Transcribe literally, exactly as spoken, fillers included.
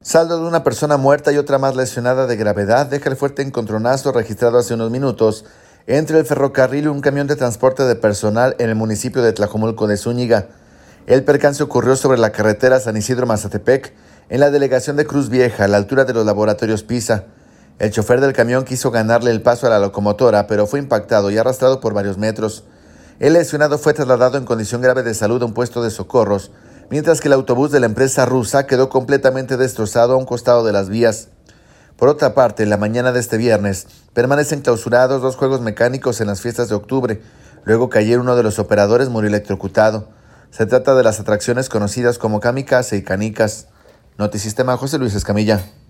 Saldo de una persona muerta y otra más lesionada de gravedad deja el fuerte encontronazo registrado hace unos minutos entre el ferrocarril y un camión de transporte de personal en el municipio de Tlajomulco de Zúñiga. El percance ocurrió sobre la carretera San Isidro-Mazatepec, en la delegación de Cruz Vieja, a la altura de los laboratorios PISA. El chofer del camión quiso ganarle el paso a la locomotora, pero fue impactado y arrastrado por varios metros. El lesionado fue trasladado en condición grave de salud a un puesto de socorros, mientras que el autobús de la empresa rusa quedó completamente destrozado a un costado de las vías. Por otra parte, en la mañana de este viernes, permanecen clausurados dos juegos mecánicos en las fiestas de octubre, luego que ayer uno de los operadores murió electrocutado. Se trata de las atracciones conocidas como Kamikaze y Canicas. Notisistema, José Luis Escamilla.